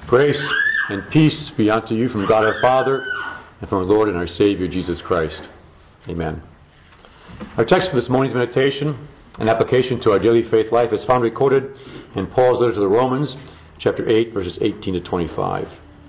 Grace and peace be unto you from God our Father and from our Lord and our Savior Jesus Christ. Amen. Our text for this morning's meditation and application to our daily faith life is found recorded in Paul's letter to the Romans, chapter 8, verses 18 to 25.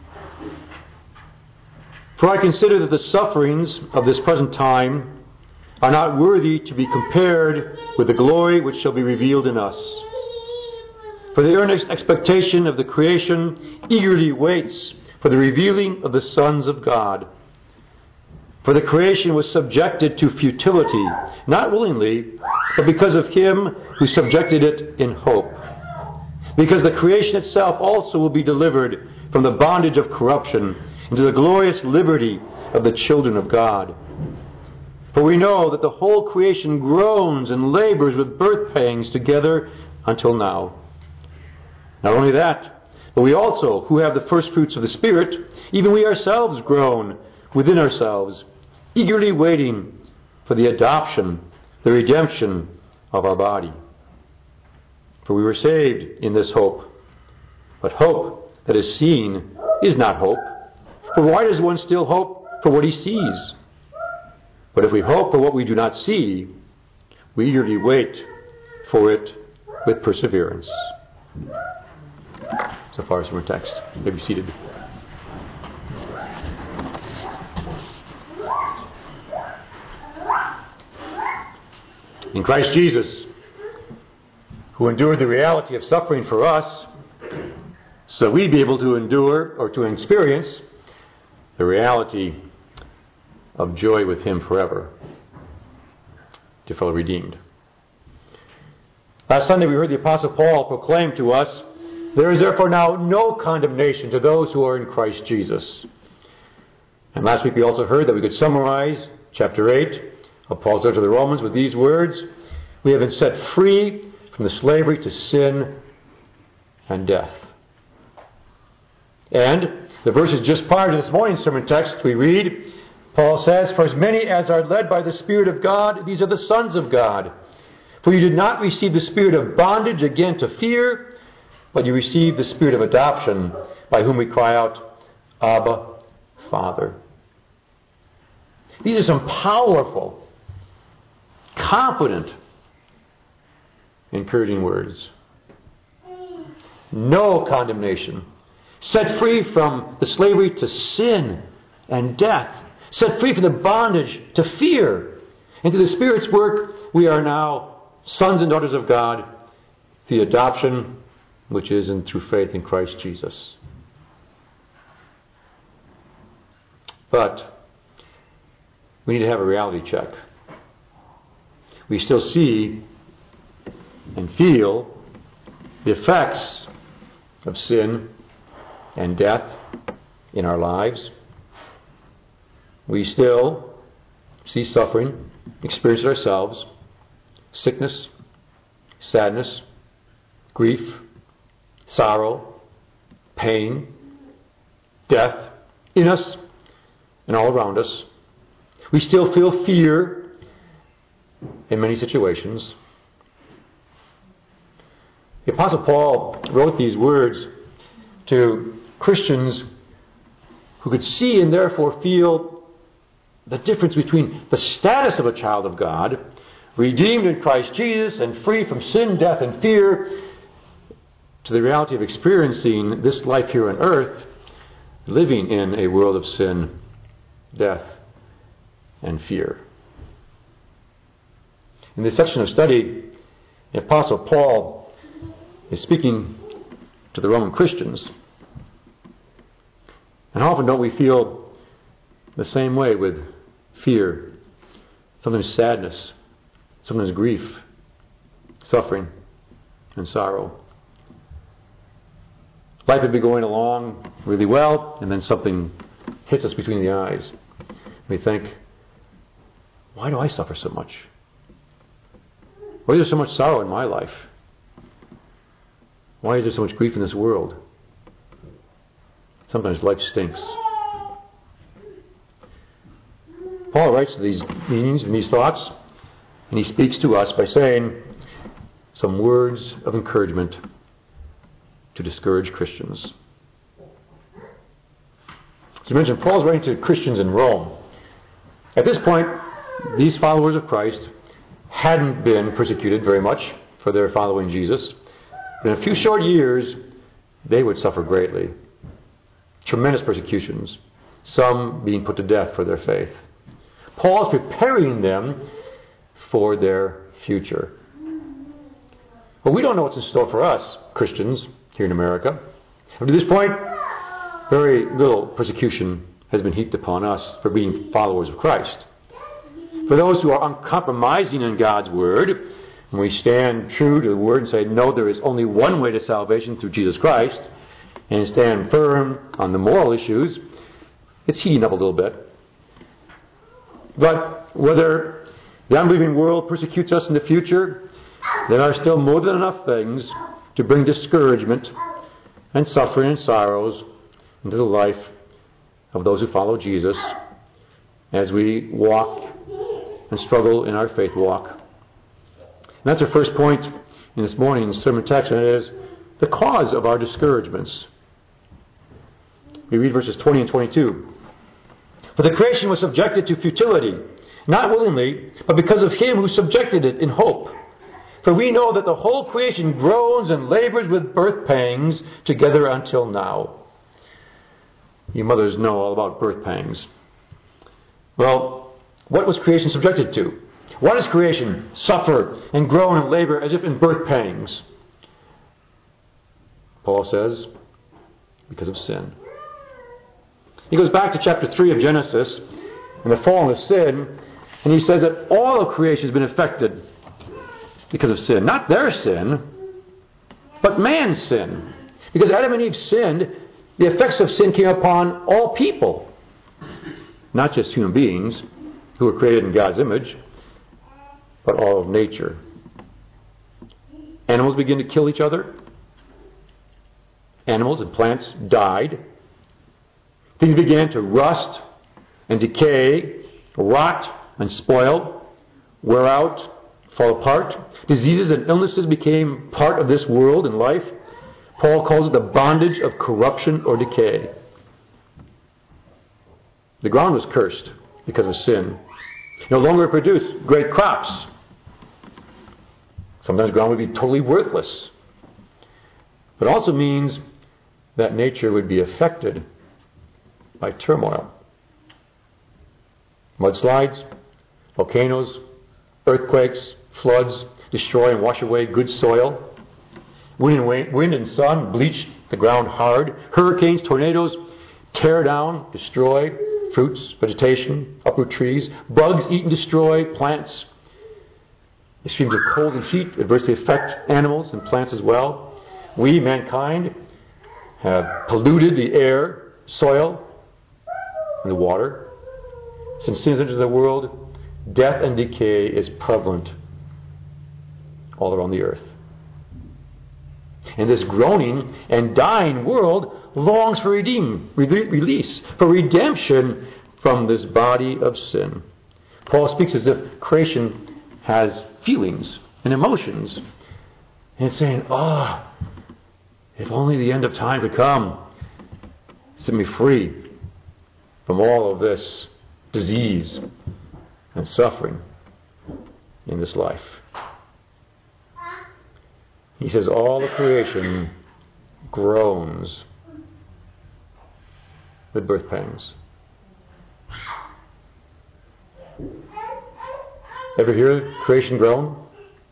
For I consider that the sufferings of this present time are not worthy to be compared with the glory which shall be revealed in us. For the earnest expectation of the creation eagerly waits for the revealing of the sons of God. For the creation was subjected to futility, not willingly, but because of him who subjected it in hope. Because the creation itself also will be delivered from the bondage of corruption into the glorious liberty of the children of God. For we know that the whole creation groans and labors with birth pangs together until now. Not only that, but we also, who have the first fruits of the Spirit, even we ourselves groan within ourselves, eagerly waiting for the adoption, the redemption of our body. For we were saved in this hope. But hope that is seen is not hope. For why does one still hope for what he sees? But if we hope for what we do not see, we eagerly wait for it with perseverance. So far as from our text. You may be seated. In Christ Jesus, who endured the reality of suffering for us, so we'd be able to endure or to experience the reality of joy with him forever. Dear fellow redeemed. Last Sunday we heard the Apostle Paul proclaim to us, "There is therefore now no condemnation to those who are in Christ Jesus." And last week we also heard that we could summarize chapter 8 of Paul's letter to the Romans with these words: "We have been set free from the slavery to sin and death." And the verses just prior to this morning's sermon text we read, Paul says, "For as many as are led by the Spirit of God, these are the sons of God. For you did not receive the spirit of bondage again to fear, but you received the spirit of adoption, by whom we cry out, Abba, Father." These are some powerful, confident, encouraging words. No condemnation. Set free from the slavery to sin and death. Set free from the bondage to fear. And to the Spirit's work, we are now sons and daughters of God, the adoption which is through faith in Christ Jesus. But we need to have a reality check. We still see and feel the effects of sin and death in our lives. We still see suffering, experience it ourselves, sickness, sadness, grief, sorrow, pain, death in us and all around us. We still feel fear in many situations. The Apostle Paul wrote these words to Christians who could see and therefore feel the difference between the status of a child of God, redeemed in Christ Jesus and free from sin, death, and fear, to the reality of experiencing this life here on earth, living in a world of sin, death, and fear. In this section of study, the Apostle Paul is speaking to the Roman Christians. And how often don't we feel the same way with fear, sometimes sadness, sometimes grief, suffering, and sorrow? Life would be going along really well, and then something hits us between the eyes. We think, why do I suffer so much? Why is there so much sorrow in my life? Why is there so much grief in this world? Sometimes life stinks. Paul writes these meanings and these thoughts, and he speaks to us by saying some words of encouragement to discourage Christians. As I mentioned, Paul's writing to Christians in Rome. At this point, these followers of Christ hadn't been persecuted very much for their following Jesus. In a few short years, they would suffer greatly. Tremendous persecutions, some being put to death for their faith. Paul's preparing them for their future. But we don't know what's in store for us, Christians, here in America. Up to this point, very little persecution has been heaped upon us for being followers of Christ. For those who are uncompromising in God's Word, when we stand true to the Word and say, no, there is only one way to salvation through Jesus Christ, and stand firm on the moral issues, it's heating up a little bit. But whether the unbelieving world persecutes us in the future, there are still more than enough things to bring discouragement and suffering and sorrows into the life of those who follow Jesus as we walk and struggle in our faith walk. And that's our first point in this morning's sermon text, and it is the cause of our discouragements. We read verses 20 and 22. For the creation was subjected to futility, not willingly, but because of him who subjected it in hope. For we know that the whole creation groans and labors with birth pangs together until now. You mothers know all about birth pangs. Well, what was creation subjected to? Why does creation suffer and groan and labor as if in birth pangs? Paul says, because of sin. He goes back to chapter 3 of Genesis and the fall of sin, and he says that all of creation has been affected because of sin. Not their sin, but man's sin. Because Adam and Eve sinned, the effects of sin came upon all people. Not just human beings who were created in God's image, but all of nature. Animals began to kill each other. Animals and plants died. Things began to rust and decay, rot and spoil, wear out, fall apart. Diseases and illnesses became part of this world and life. Paul calls it the bondage of corruption or decay. The ground was cursed because of sin. No longer produced great crops. Sometimes ground would be totally worthless. But it also means that nature would be affected by turmoil. Mudslides, volcanoes, earthquakes, floods destroy and wash away good soil. Wind and sun bleach the ground hard. Hurricanes, tornadoes tear down, destroy fruits, vegetation, uproot trees. Bugs eat and destroy plants. Extremes of cold and heat adversely affect animals and plants as well. We, mankind, have polluted the air, soil, and the water. Since sin has entered the world, death and decay is prevalent all around the earth. And this groaning and dying world longs for release, for redemption from this body of sin. Paul speaks as if creation has feelings and emotions. And it's saying, if only the end of time could come, set me free from all of this disease and suffering in this life. He says all the creation groans with birth pangs. Ever hear creation groan?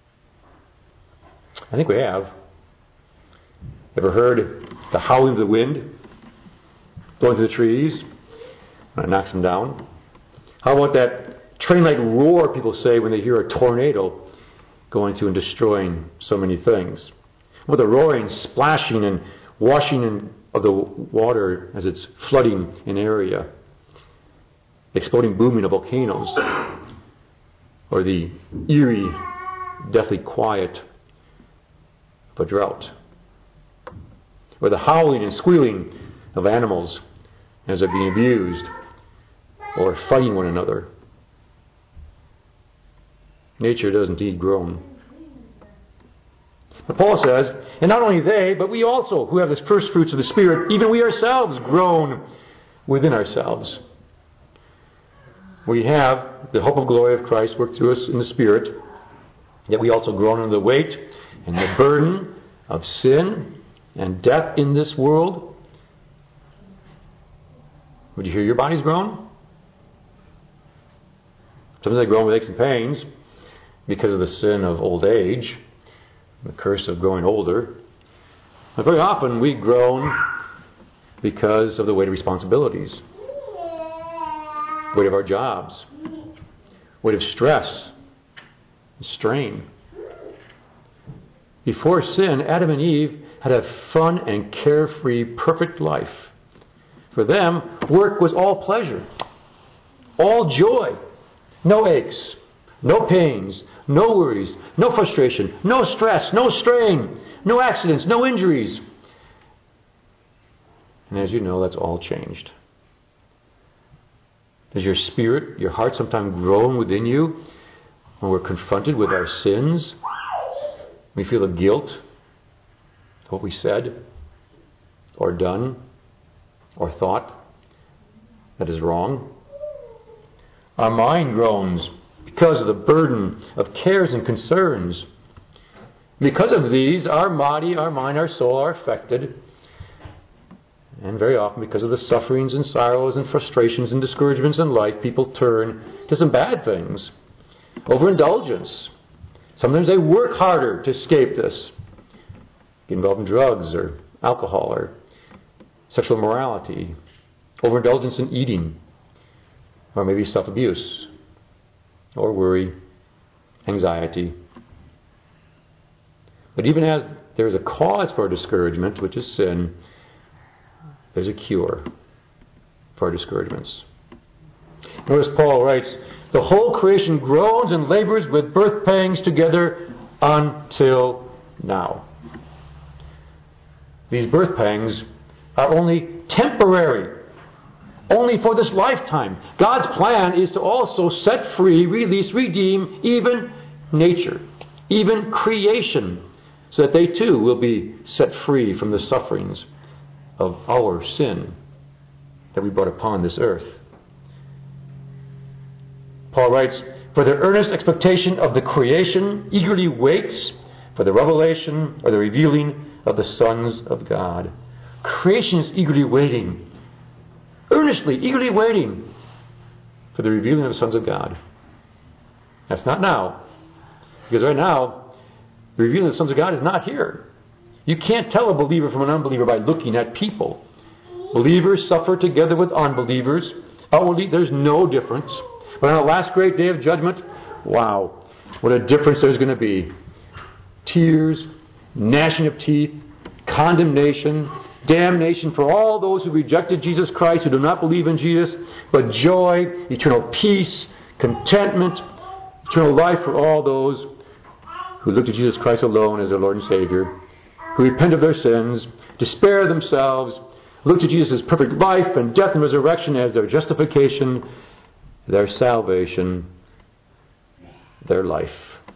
I think we have. Ever heard the howling of the wind blowing through the trees when it knocks them down? How about that train-like roar people say when they hear a tornado going through and destroying so many things? With the roaring, splashing, and washing of the water as it's flooding an area, exploding booming of volcanoes, or the eerie, deathly quiet of a drought, or the howling and squealing of animals as they're being abused or fighting one another. Nature does indeed groan. But Paul says, and not only they, but we also, who have the first fruits of the Spirit, even we ourselves groan within ourselves. We have the hope of glory of Christ work through us in the Spirit, yet we also groan under the weight and the burden of sin and death in this world. Would you hear your bodies groan? Sometimes they groan with aches and pains because of the sin of old age, the curse of growing older. But very often we groan because of the weight of responsibilities, weight of our jobs, weight of stress, and strain. Before sin, Adam and Eve had a fun and carefree, perfect life. For them, work was all pleasure, all joy, no aches, no pains, no worries, no frustration, no stress, no strain, no accidents, no injuries. And as you know, that's all changed. Does your spirit, your heart sometimes groan within you when we're confronted with our sins? We feel the guilt of what we said or done or thought that is wrong. Our mind groans because of the burden of cares and concerns. Because of these, our body, our mind, our soul are affected. And very often, because of the sufferings and sorrows and frustrations and discouragements in life, people turn to some bad things. Overindulgence. Sometimes they work harder to escape this. Get involved in drugs or alcohol or sexual immorality. Overindulgence in eating. Or maybe self-abuse. Or worry. Anxiety. But even as there's a cause for discouragement, which is sin, there's a cure for discouragements. Notice Paul writes, the whole creation groans and labors with birth pangs together until now. These birth pangs are only temporary, only for this lifetime. God's plan is to also set free, release, redeem even nature, even creation, so that they too will be set free from the sufferings of our sin that we brought upon this earth. Paul writes, for the earnest expectation of the creation eagerly waits for the revelation or the revealing of the sons of God. Creation is eagerly waiting, earnestly, eagerly waiting for the revealing of the sons of God. That's not now, because right now, the revealing of the sons of God is not here. You can't tell a believer from an unbeliever by looking at people. Believers suffer together with unbelievers. Outwardly, there's no difference. But on the last great day of judgment, wow, what a difference there's going to be. Tears, gnashing of teeth, condemnation, damnation for all those who rejected Jesus Christ, who do not believe in Jesus, but joy, eternal peace, contentment, eternal life for all those who look to Jesus Christ alone as their Lord and Savior, who repent of their sins, despair themselves, look to Jesus' perfect life and death and resurrection as their justification, their salvation, their life.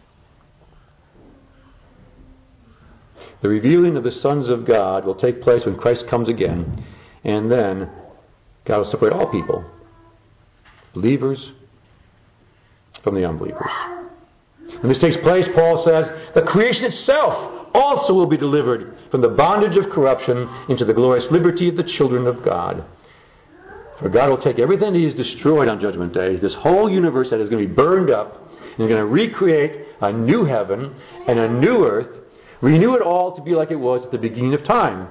The revealing of the sons of God will take place when Christ comes again, and then God will separate all people, believers from the unbelievers. When this takes place, Paul says, the creation itself also will be delivered from the bondage of corruption into the glorious liberty of the children of God. For God will take everything that He has destroyed on Judgment Day, this whole universe that is going to be burned up, and He's going to recreate a new heaven and a new earth, renew it all to be like it was at the beginning of time.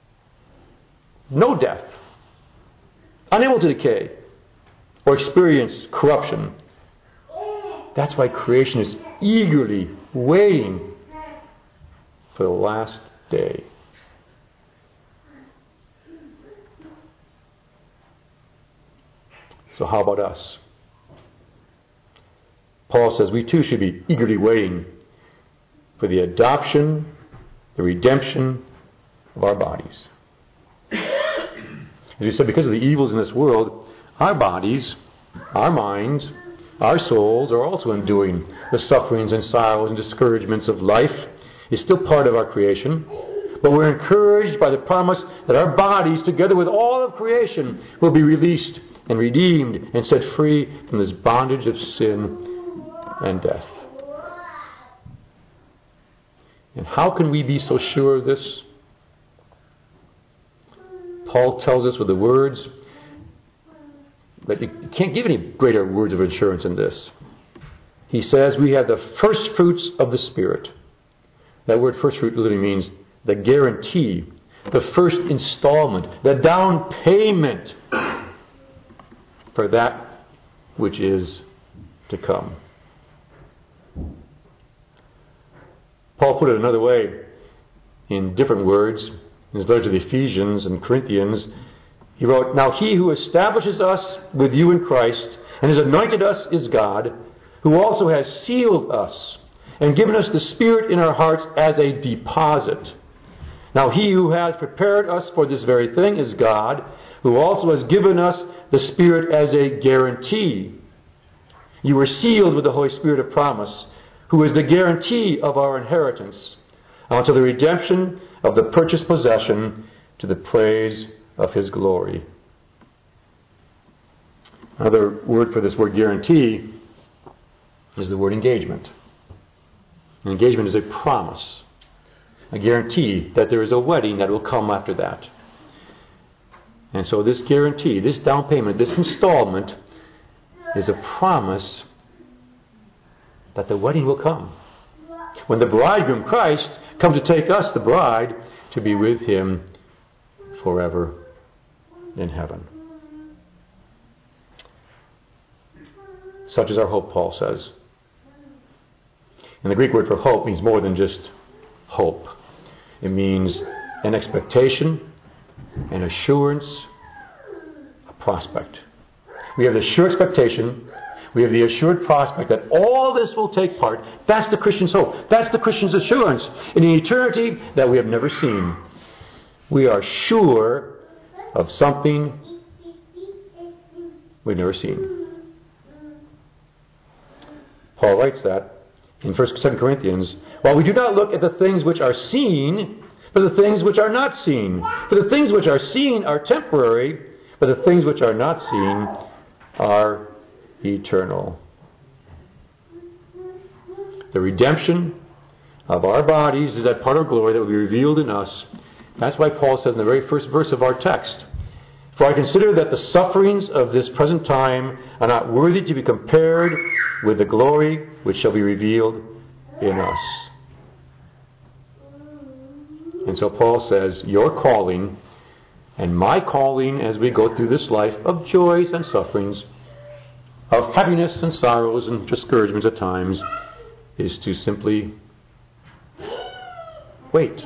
No death. Unable to decay or experience corruption. That's why creation is eagerly waiting for the last day. So how about us? Paul says we too should be eagerly waiting for the adoption, the redemption of our bodies. As we said, because of the evils in this world, our bodies, our minds, our souls are also enduring the sufferings and sorrows and discouragements of life. It's still part of our creation. but we're encouraged by the promise that our bodies, together with all of creation, will be released and redeemed and set free from this bondage of sin and death. And how can we be so sure of this? Paul tells us with the words, but you can't give any greater words of assurance than this. He says we have the first fruits of the Spirit. That word first fruit literally means the guarantee, the first installment, the down payment for that which is to come. Paul put it another way in different words. In his letter to the Ephesians and Corinthians, he wrote, "Now he who establishes us with you in Christ and has anointed us is God, who also has sealed us and given us the Spirit in our hearts as a deposit. Now he who has prepared us for this very thing is God, who also has given us the Spirit as a guarantee. You were sealed with the Holy Spirit of promise, who is the guarantee of our inheritance, until the redemption of the purchased possession to the praise of His glory." Another word for this word guarantee is the word engagement. An engagement is a promise, a guarantee that there is a wedding that will come after that. And so this guarantee, this down payment, this installment is a promise that the wedding will come. When the bridegroom, Christ, comes to take us, the bride, to be with Him forever in heaven. Such is our hope, Paul says. And the Greek word for hope means more than just hope. It means an expectation, an assurance, a prospect. We have the sure expectation, we have the assured prospect that all this will take part. That's the Christian's hope. That's the Christian's assurance in an eternity that we have never seen. We are sure of something we've never seen. Paul writes that in 2 Corinthians, "While we do not look at the things which are seen, but the things which are not seen. For the things which are seen are temporary, but the things which are not seen are eternal." The redemption of our bodies is that part of glory that will be revealed in us. That's why Paul says in the very first verse of our text, "For I consider that the sufferings of this present time are not worthy to be compared with the glory which shall be revealed in us." And so Paul says, your calling and my calling as we go through this life of joys and sufferings, of happiness and sorrows and discouragements at times, is to simply wait.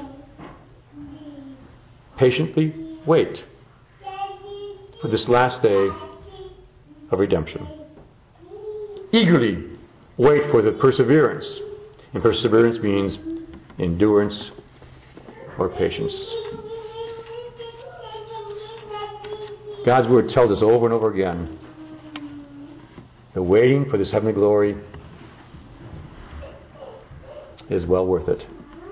Patiently wait for this last day of redemption. Eagerly wait for the perseverance. And perseverance means endurance or patience. God's Word tells us over and over again, the waiting for this heavenly glory is well worth it.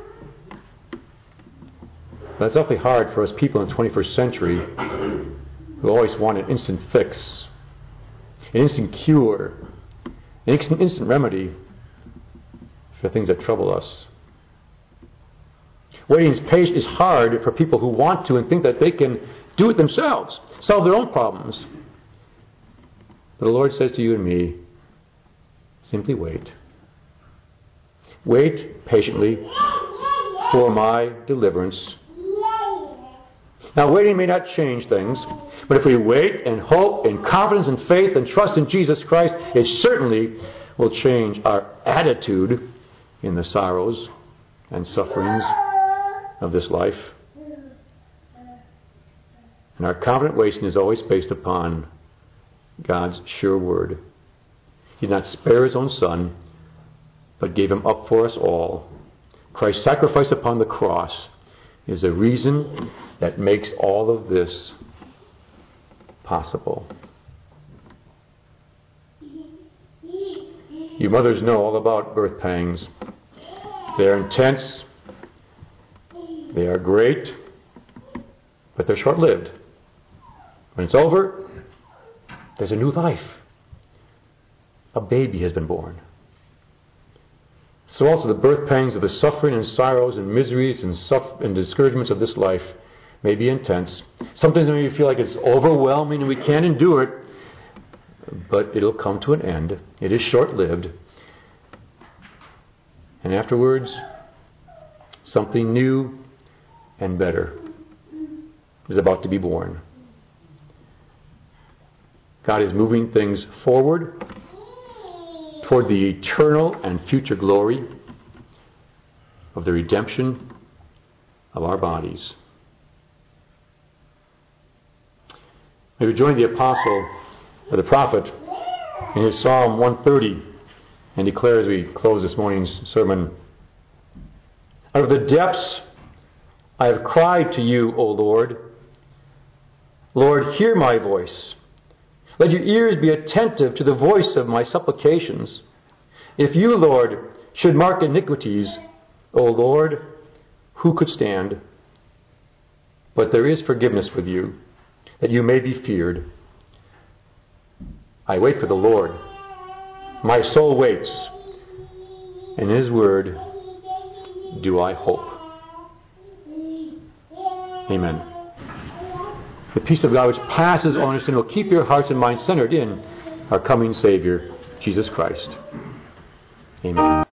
But it's awfully hard for us people in the 21st century who always want an instant fix, an instant cure, an instant remedy for things that trouble us. Waiting is hard for people who want to and think that they can do it themselves, solve their own problems. But the Lord says to you and me, simply wait. Wait patiently for my deliverance. Now, waiting may not change things, but if we wait and hope and confidence and faith and trust in Jesus Christ, it certainly will change our attitude in the sorrows and sufferings of this life. And our confident waiting is always based upon God's sure word. He did not spare His own Son, but gave Him up for us all. Christ's sacrifice upon the cross is the reason that makes all of this possible. You mothers know all about birth pangs. They're intense, They are great, but they're short-lived. When it's over, there's a new life. A baby has been born. So also the birth pangs of the suffering and sorrows and miseries and discouragements of this life may be intense. Sometimes we feel like it's overwhelming and we can't endure it, but it'll come to an end. It is short-lived. And afterwards, something new and better is about to be born. God is moving things forward toward the eternal and future glory of the redemption of our bodies. May we join the apostle, or the prophet, in his Psalm 130, and declare as we close this morning's sermon, "Out of the depths I have cried to you, O Lord. Lord, hear my voice. Let your ears be attentive to the voice of my supplications. If you, Lord, should mark iniquities, O Lord, who could stand? But there is forgiveness with you, that you may be feared. I wait for the Lord. My soul waits. In his word do I hope." Amen. The peace of God which passes all understanding will keep your hearts and minds centered in our coming Savior, Jesus Christ. Amen.